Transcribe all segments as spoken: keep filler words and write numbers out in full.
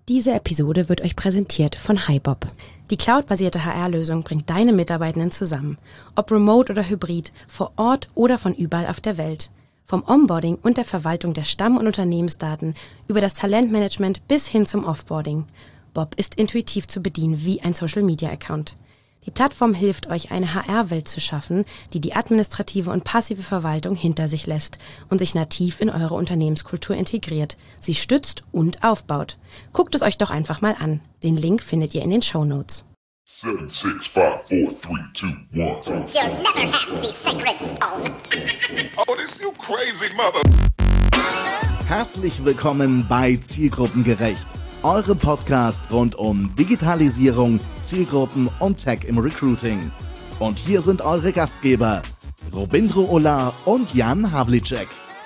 Diese Episode wird euch präsentiert von HiBob. Die cloudbasierte H R-Lösung bringt deine Mitarbeitenden zusammen. Ob remote oder hybrid, vor Ort oder von überall auf der Welt. Vom Onboarding und der Verwaltung der Stamm- und Unternehmensdaten über das Talentmanagement bis hin zum Offboarding. Bob ist intuitiv zu bedienen wie ein Social-Media-Account. Die Plattform hilft euch, eine H R-Welt zu schaffen, die die administrative und passive Verwaltung hinter sich lässt und sich nativ in eure Unternehmenskultur integriert, sie stützt und aufbaut. Guckt es euch doch einfach mal an. Den Link findet ihr in den Shownotes. seven, six, five, four, three, two, one. You'll never have the sacred stone. Oh, this you crazy mother... Herzlich willkommen bei Zielgruppengerecht, eure Podcast rund um Digitalisierung, Zielgruppen und Tech im Recruiting. Und hier sind eure Gastgeber, Robindro Ola und Jan Havlicek.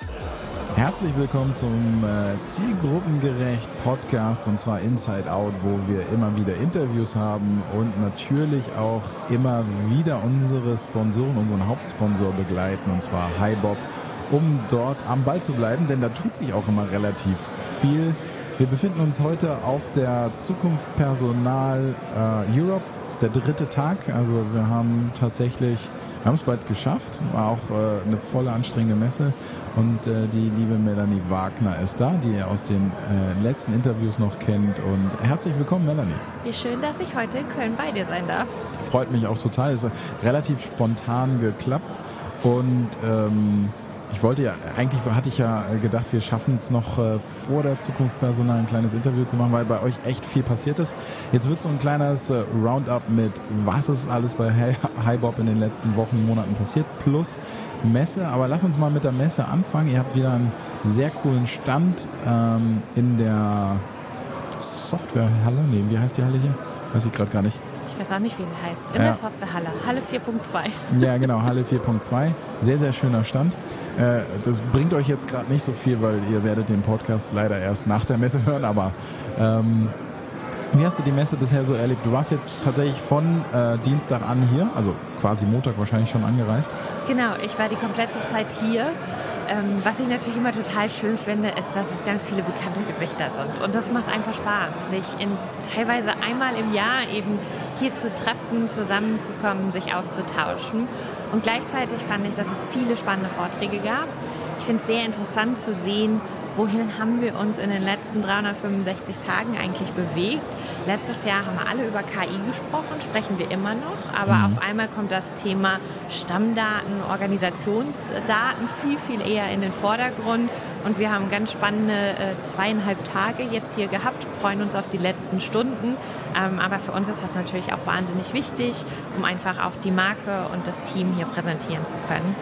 Herzlich willkommen zum äh, Zielgruppengerecht Podcast, und zwar Inside Out, wo wir immer wieder Interviews haben und natürlich auch immer wieder unsere Sponsoren, unseren Hauptsponsor begleiten, und zwar HiBob, um dort am Ball zu bleiben, denn da tut sich auch immer relativ viel. Wir befinden uns heute auf der Zukunft Personal äh, Europe. Das ist der dritte Tag. Also wir haben tatsächlich, wir haben es bald geschafft. War auch äh, eine volle anstrengende Messe. Und äh, die liebe Melanie Wagner ist da, die ihr aus den äh, letzten Interviews noch kennt. Und herzlich willkommen, Melanie. Wie schön, dass ich heute in Köln bei dir sein darf. Freut mich auch total. Es ist relativ spontan geklappt. Und ähm, Ich wollte ja, eigentlich hatte ich ja gedacht, wir schaffen es noch äh, vor der Zukunft Personal ein kleines Interview zu machen, weil bei euch echt viel passiert ist. Jetzt wird so ein kleines äh, Roundup mit, was ist alles bei HiBob in den letzten Wochen, Monaten passiert, plus Messe. Aber lass uns mal mit der Messe anfangen. Ihr habt wieder einen sehr coolen Stand ähm, in der Softwarehalle. Nee, wie heißt die Halle hier? Weiß ich gerade gar nicht. Ich weiß auch nicht, wie sie heißt. In ja. der Softwarehalle. Halle vier Punkt zwei. Ja, genau, Halle vier Punkt zwei. Sehr, sehr schöner Stand. Äh, das bringt euch jetzt gerade nicht so viel, weil ihr werdet den Podcast leider erst nach der Messe hören. Aber ähm, wie hast du die Messe bisher so erlebt? Du warst jetzt tatsächlich von äh, Dienstag an hier, also quasi Montag wahrscheinlich schon angereist. Genau, ich war die komplette Zeit hier. Ähm, was ich natürlich immer total schön finde, ist, dass es ganz viele bekannte Gesichter sind. Und das macht einfach Spaß, sich in, teilweise einmal im Jahr eben hier zu treffen, zusammenzukommen, sich auszutauschen. Und gleichzeitig fand ich, dass es viele spannende Vorträge gab. Ich finde es sehr interessant zu sehen, wohin haben wir uns in den letzten dreihundertfünfundsechzig Tagen eigentlich bewegt. Letztes Jahr haben wir alle über K I gesprochen, sprechen wir immer noch, aber mhm. auf einmal kommt das Thema Stammdaten, Organisationsdaten viel, viel eher in den Vordergrund. Und wir haben ganz spannende äh, zweieinhalb Tage jetzt hier gehabt, freuen uns auf die letzten Stunden. Ähm, aber für uns ist das natürlich auch wahnsinnig wichtig, um einfach auch die Marke und das Team hier präsentieren zu können.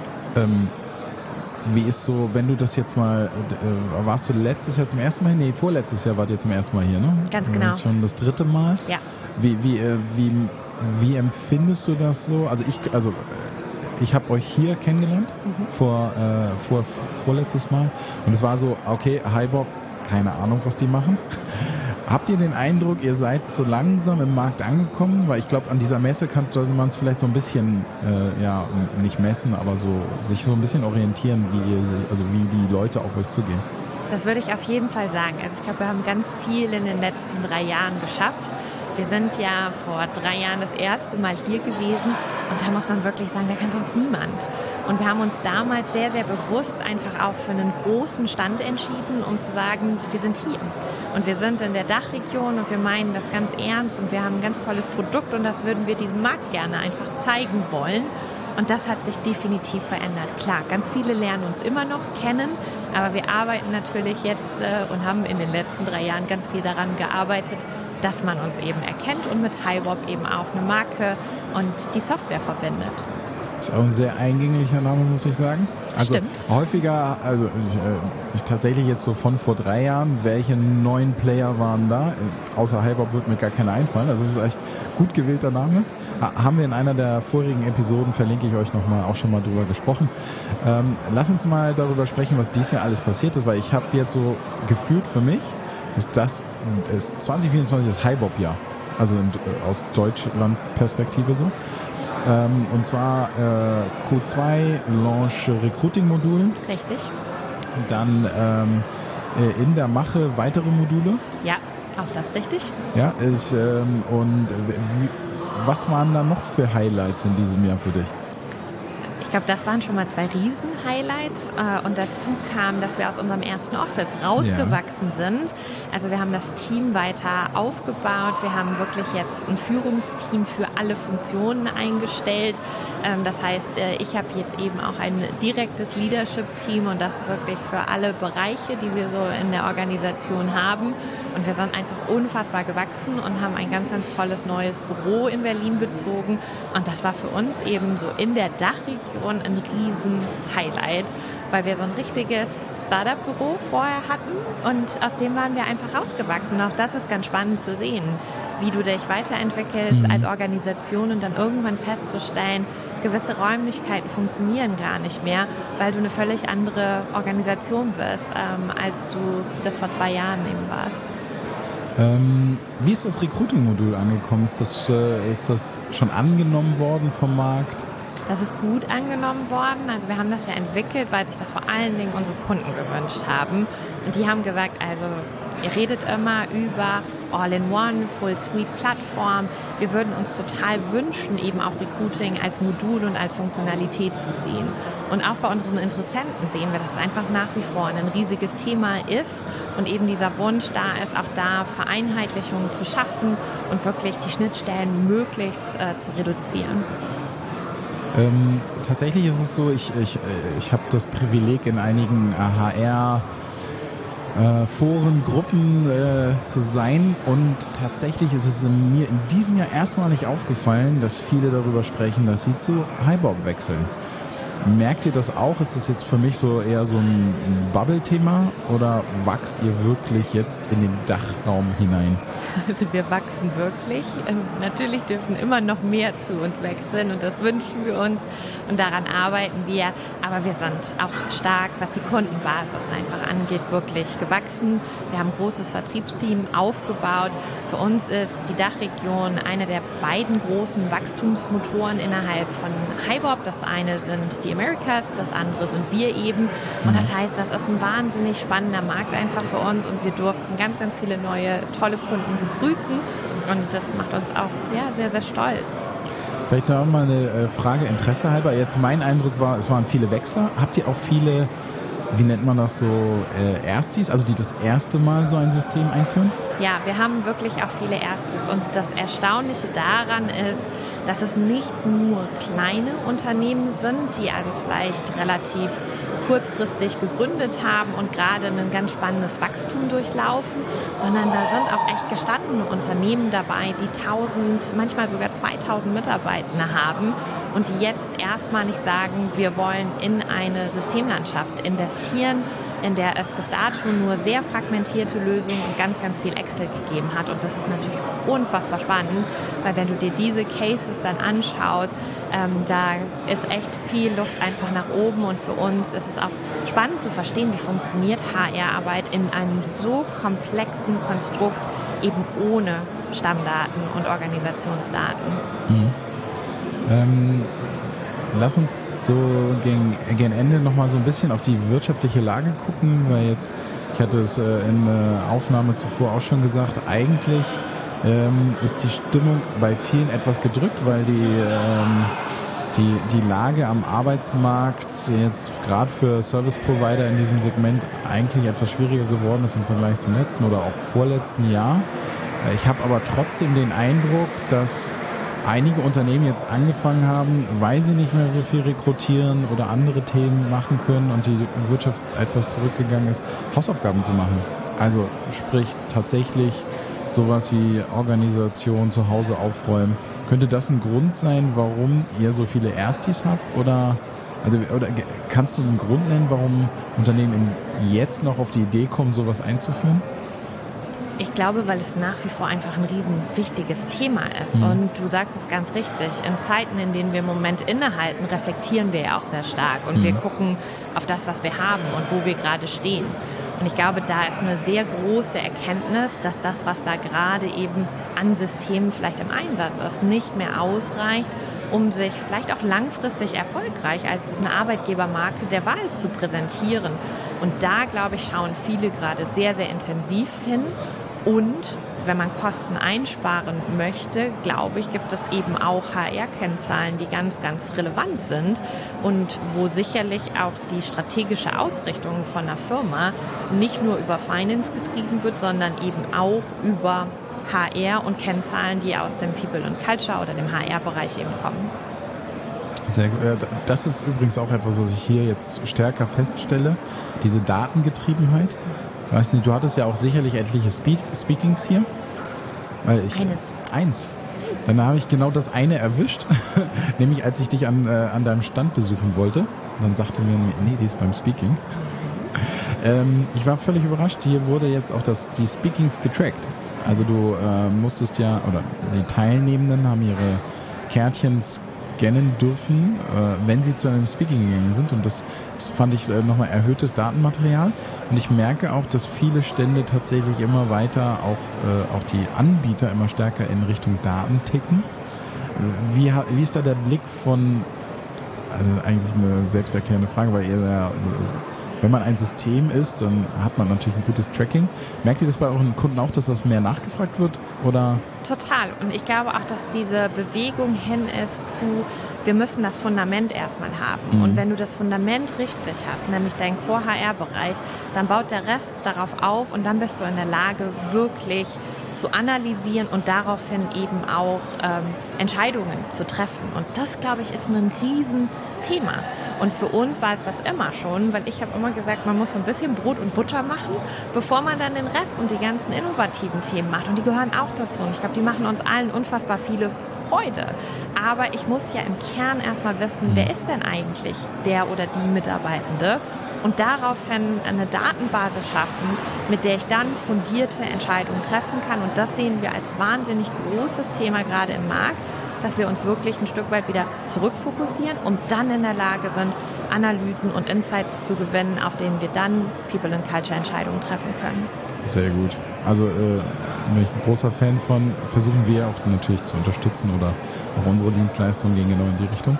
Ähm. Wie ist so, wenn du das jetzt mal, äh, warst du letztes Jahr zum ersten Mal hier? Nee, vorletztes Jahr wart ihr zum ersten Mal hier, ne? Ganz genau. Das ist schon das dritte Mal? Ja. Wie, wie, äh, wie, wie empfindest du das so? Also ich, also ich habe euch hier kennengelernt, mhm. vor, äh, vor, vorletztes Mal. Und es war so, okay, HiBob, keine Ahnung, was die machen. Habt ihr den Eindruck, ihr seid so langsam im Markt angekommen? Weil ich glaube, an dieser Messe kann man es vielleicht so ein bisschen, äh, ja, nicht messen, aber so sich so ein bisschen orientieren, wie ihr, also wie die Leute auf euch zugehen. Das würde ich auf jeden Fall sagen. Also ich glaube, wir haben ganz viel in den letzten drei Jahren geschafft. Wir sind ja vor drei Jahren das erste Mal hier gewesen und da muss man wirklich sagen, da kann sonst niemand. Und wir haben uns damals sehr, sehr bewusst einfach auch für einen großen Stand entschieden, um zu sagen, wir sind hier. Und wir sind in der Dachregion und wir meinen das ganz ernst und wir haben ein ganz tolles Produkt und das würden wir diesem Markt gerne einfach zeigen wollen. Und das hat sich definitiv verändert. Klar, ganz viele lernen uns immer noch kennen, aber wir arbeiten natürlich jetzt äh, und haben in den letzten drei Jahren ganz viel daran gearbeitet, dass man uns eben erkennt und mit HiBob eben auch eine Marke und die Software verbindet. Ist auch ein sehr eingänglicher Name, muss ich sagen. Also Stimmt. häufiger, also ich, äh, ich tatsächlich jetzt so von vor drei Jahren, welche neuen Player waren da? Außer HiBob wird mir gar keiner einfallen. Also es ist echt gut gewählter Name. Ha, haben wir in einer der vorigen Episoden, verlinke ich euch nochmal, auch schon mal drüber gesprochen. Ähm, lass uns mal darüber sprechen, was dieses Jahr alles passiert ist, weil ich habe jetzt so gefühlt für mich, ist das ist zwanzig vierundzwanzig das HiBob-Jahr. Also in, aus Deutschland-Perspektive so. Ähm, und zwar äh, Q zwei Launch Recruiting-Modul. Richtig. Dann ähm, in der Mache weitere Module. Ja, Auch das richtig. Ja, ich, ähm, und wie, was waren da noch für Highlights in diesem Jahr für dich? Ich glaube, das waren schon mal zwei Riesen-Highlights. Äh, und dazu kam, dass wir aus unserem ersten Office rausgewachsen ja. sind. Also wir haben das Team weiter aufgebaut. Wir haben wirklich jetzt ein Führungsteam für alle Funktionen eingestellt. Ähm, das heißt, äh, ich habe jetzt eben auch ein direktes Leadership-Team und das wirklich für alle Bereiche, die wir so in der Organisation haben. Und wir sind einfach unfassbar gewachsen und haben ein ganz, ganz tolles neues Büro in Berlin bezogen. Und das war für uns eben so in der Dachregion ein riesen Highlight, weil wir so ein richtiges Startup-Büro vorher hatten und aus dem waren wir einfach rausgewachsen. Und auch das ist ganz spannend zu sehen, wie du dich weiterentwickelst mhm. als Organisation und dann irgendwann festzustellen, gewisse Räumlichkeiten funktionieren gar nicht mehr, weil du eine völlig andere Organisation bist, ähm, als du das vor zwei Jahren eben warst. Ähm, wie ist das Recruiting-Modul angekommen? Ist das, äh, ist das schon angenommen worden vom Markt? Das ist gut angenommen worden. Also wir haben das ja entwickelt, weil sich das vor allen Dingen unsere Kunden gewünscht haben. Und die haben gesagt, also ihr redet immer über All-in-One, Full-Suite-Plattform. Wir würden uns total wünschen, eben auch Recruiting als Modul und als Funktionalität zu sehen. Und auch bei unseren Interessenten sehen wir, dass es einfach nach wie vor ein riesiges Thema ist und eben dieser Wunsch da ist, auch da Vereinheitlichungen zu schaffen und wirklich die Schnittstellen möglichst äh, zu reduzieren. Ähm, tatsächlich ist es so, ich, ich, ich habe das Privileg, in einigen H R äh, Foren, Gruppen äh, zu sein und tatsächlich ist es mir in diesem Jahr erstmalig aufgefallen, dass viele darüber sprechen, dass sie zu HiBob wechseln. Merkt ihr das auch? Ist das jetzt für mich so eher so ein Bubble-Thema oder wachst ihr wirklich jetzt in den Dachraum hinein? Also wir wachsen wirklich. Ähm, natürlich dürfen immer noch mehr zu uns wechseln und das wünschen wir uns und daran arbeiten wir. Aber wir sind auch stark, was die Kundenbasis einfach angeht, wirklich gewachsen. Wir haben ein großes Vertriebsteam aufgebaut. Für uns ist die Dachregion eine der beiden großen Wachstumsmotoren innerhalb von HiBob. Das eine sind die Americas, das andere sind wir eben. Und das heißt, das ist ein wahnsinnig spannender Markt einfach für uns und wir durften ganz, ganz viele neue, tolle Kunden begrüßen und das macht uns auch ja, sehr, sehr stolz. Vielleicht noch mal eine Frage, Interesse halber. Jetzt mein Eindruck war, es waren viele Wechsler. Habt ihr auch viele, wie nennt man das so, äh, Erstis, also die das erste Mal so ein System einführen? Ja, wir haben wirklich auch viele Erstis und das Erstaunliche daran ist, dass es nicht nur kleine Unternehmen sind, die also vielleicht relativ kurzfristig gegründet haben und gerade ein ganz spannendes Wachstum durchlaufen, sondern da sind auch echt gestandene Unternehmen dabei, die tausend, manchmal sogar zweitausend Mitarbeitende haben und die jetzt erstmalig sagen, wir wollen in eine Systemlandschaft investieren, in der es bis dato nur sehr fragmentierte Lösungen und ganz, ganz viel Excel gegeben hat. Und das ist natürlich unfassbar spannend, weil wenn du dir diese Cases dann anschaust, ähm, da ist echt viel Luft einfach nach oben. Und für uns ist es auch spannend zu verstehen, wie funktioniert H R-Arbeit in einem so komplexen Konstrukt, eben ohne Stammdaten und Organisationsdaten. Mhm. Ähm Lass uns so gegen, gegen Ende nochmal so ein bisschen auf die wirtschaftliche Lage gucken, weil jetzt, ich hatte es in der Aufnahme zuvor auch schon gesagt, eigentlich ähm, ist die Stimmung bei vielen etwas gedrückt, weil die, ähm, die, die Lage am Arbeitsmarkt jetzt gerade für Service Provider in diesem Segment eigentlich etwas schwieriger geworden ist im Vergleich zum letzten oder auch vorletzten Jahr. Ich habe aber trotzdem den Eindruck, dass einige Unternehmen jetzt angefangen haben, weil sie nicht mehr so viel rekrutieren oder andere Themen machen können und die Wirtschaft etwas zurückgegangen ist, Hausaufgaben zu machen. Also sprich tatsächlich sowas wie Organisation zu Hause aufräumen. Könnte das ein Grund sein, warum ihr so viele Erstis habt? Oder, also, oder kannst du einen Grund nennen, warum Unternehmen jetzt noch auf die Idee kommen, sowas einzuführen? Ich glaube, weil es nach wie vor einfach ein riesen wichtiges Thema ist. Mhm. Und du sagst es ganz richtig, in Zeiten, in denen wir im Moment innehalten, reflektieren wir ja auch sehr stark. Und mhm. wir gucken auf das, was wir haben und wo wir gerade stehen. Und ich glaube, da ist eine sehr große Erkenntnis, dass das, was da gerade eben an Systemen vielleicht im Einsatz ist, nicht mehr ausreicht, um sich vielleicht auch langfristig erfolgreich als eine Arbeitgebermarke der Wahl zu präsentieren. Und da, glaube ich, schauen viele gerade sehr, sehr intensiv hin. Und wenn man Kosten einsparen möchte, glaube ich, gibt es eben auch H R-Kennzahlen, die ganz, ganz relevant sind und wo sicherlich auch die strategische Ausrichtung von einer Firma nicht nur über Finance getrieben wird, sondern eben auch über H R und Kennzahlen, die aus dem People and Culture oder dem H R-Bereich eben kommen. Sehr, das ist übrigens auch etwas, was ich hier jetzt stärker feststelle, diese Datengetriebenheit. Weißt du, du hattest ja auch sicherlich etliche Speak- Speakings hier. Weil ich, Eines. Eins. Dann habe ich genau das eine erwischt, nämlich als ich dich an, äh, an deinem Stand besuchen wollte. Dann sagte mir, nee, die ist beim Speaking. ähm, ich war völlig überrascht, hier wurde jetzt auch das, die Speakings getrackt. Also du äh, musstest ja, oder die Teilnehmenden haben ihre Kärtchen scannen dürfen, äh, wenn sie zu einem Speaking gegangen sind. Und das, das fand ich äh, nochmal erhöhtes Datenmaterial. Und ich merke auch, dass viele Stände tatsächlich immer weiter, auch, äh, auch die Anbieter immer stärker in Richtung Daten ticken. Wie, wie ist da der Blick von, also eigentlich eine selbsterklärende Frage, weil ihr ja, also, wenn man ein System ist, dann hat man natürlich ein gutes Tracking. Merkt ihr das bei euren Kunden auch, dass das mehr nachgefragt wird? Oder? Total. Und ich glaube auch, dass diese Bewegung hin ist zu, wir müssen das Fundament erstmal haben. Mhm. Und wenn du das Fundament richtig hast, nämlich deinen Core-H R-Bereich, dann baut der Rest darauf auf und dann bist du in der Lage, wirklich zu analysieren und daraufhin eben auch ähm, Entscheidungen zu treffen. Und das, glaube ich, ist ein Riesenthema. Und für uns war es das immer schon, weil ich habe immer gesagt, man muss so ein bisschen Brot und Butter machen, bevor man dann den Rest und die ganzen innovativen Themen macht. Und die gehören auch dazu. Und ich glaube, die machen uns allen unfassbar viele Freude. Aber ich muss ja im Kern erstmal wissen, wer ist denn eigentlich der oder die Mitarbeitende? Und daraufhin eine Datenbasis schaffen, mit der ich dann fundierte Entscheidungen treffen kann. Und das sehen wir als wahnsinnig großes Thema gerade im Markt, dass wir uns wirklich ein Stück weit wieder zurückfokussieren und dann in der Lage sind, Analysen und Insights zu gewinnen, auf denen wir dann People and Culture Entscheidungen treffen können. Sehr gut. Also äh, bin ich ein großer Fan von, versuchen wir auch natürlich zu unterstützen oder auch unsere Dienstleistungen gehen genau in die Richtung.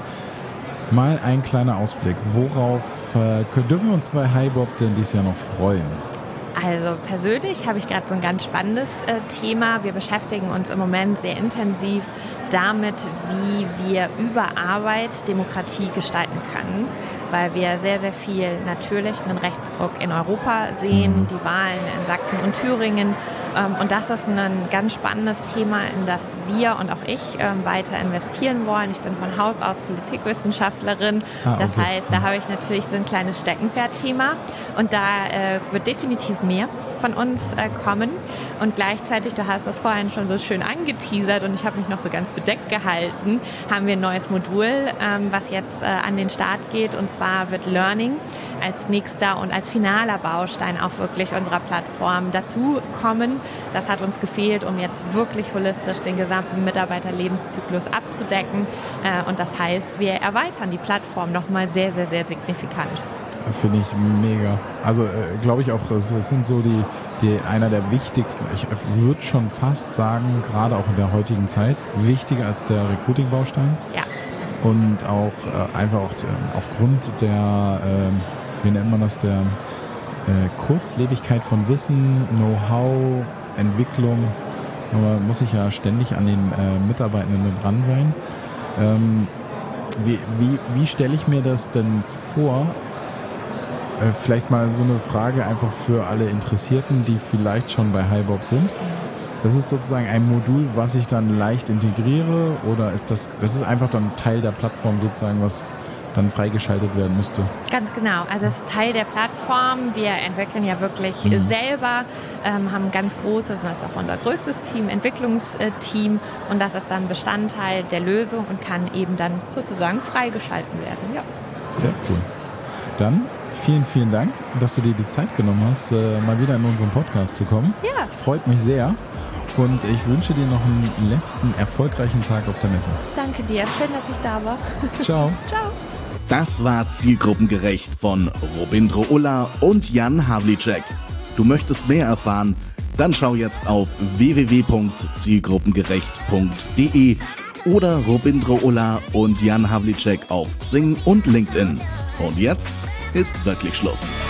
Mal ein kleiner Ausblick. Worauf äh, können, dürfen wir uns bei HiBob denn dieses Jahr noch freuen? Also persönlich habe ich gerade so ein ganz spannendes äh, Thema. Wir beschäftigen uns im Moment sehr intensiv damit, wie wir über Arbeit Demokratie gestalten können, weil wir sehr, sehr viel natürlich einen Rechtsruck in Europa sehen, die Wahlen in Sachsen und Thüringen. Ähm, und das ist ein ganz spannendes Thema, in das wir und auch ich ähm, weiter investieren wollen. Ich bin von Haus aus Politikwissenschaftlerin. Ah, okay. Das heißt, da habe ich natürlich so ein kleines Steckenpferd-Thema. Und da äh, wird definitiv mehr von uns äh, kommen. Und gleichzeitig, du hast das vorhin schon so schön angeteasert und ich habe mich noch so ganz bedeckt gehalten, haben wir ein neues Modul, ähm, was jetzt äh, an den Start geht. Und zwar wird Learning als nächster und als finaler Baustein auch wirklich unserer Plattform dazu kommen. Das hat uns gefehlt, um jetzt wirklich holistisch den gesamten Mitarbeiterlebenszyklus abzudecken. Äh, und das heißt, wir erweitern die Plattform nochmal sehr, sehr, sehr signifikant. Finde ich mega. Also äh, glaube ich auch, es, es sind so die, die einer der wichtigsten, ich würde schon fast sagen, gerade auch in der heutigen Zeit, wichtiger als der Recruiting-Baustein. Ja. Und auch äh, einfach auch äh, aufgrund der, äh, wie nennt man das, der äh, Kurzlebigkeit von Wissen, Know-how, Entwicklung, aber muss ich ja ständig an den äh, Mitarbeitenden dran sein. Ähm, wie wie, wie stelle ich mir das denn vor? Vielleicht mal so eine Frage einfach für alle Interessierten, die vielleicht schon bei HiBob sind. Das ist sozusagen ein Modul, was ich dann leicht integriere, oder ist das, das ist einfach dann Teil der Plattform sozusagen, was dann freigeschaltet werden musste? Ganz genau. Also es ist Teil der Plattform. Wir entwickeln ja wirklich mhm. selber, ähm, haben ein ganz großes, und das ist auch unser größtes Team, Entwicklungsteam, und das ist dann Bestandteil der Lösung und kann eben dann sozusagen freigeschalten werden. Ja. Sehr cool. Dann vielen, vielen Dank, dass du dir die Zeit genommen hast, äh, mal wieder in unseren Podcast zu kommen. Ja. Freut mich sehr. Und ich wünsche dir noch einen letzten erfolgreichen Tag auf der Messe. Danke dir. Schön, dass ich da war. Ciao. Ciao. Das war Zielgruppengerecht von Robindro Ulla und Jan Havlicek. Du möchtest mehr erfahren? Dann schau jetzt auf w w w punkt zielgruppengerecht punkt d e oder Robindro Ulla und Jan Havlicek auf Xing und LinkedIn. Und jetzt ist wirklich Schluss.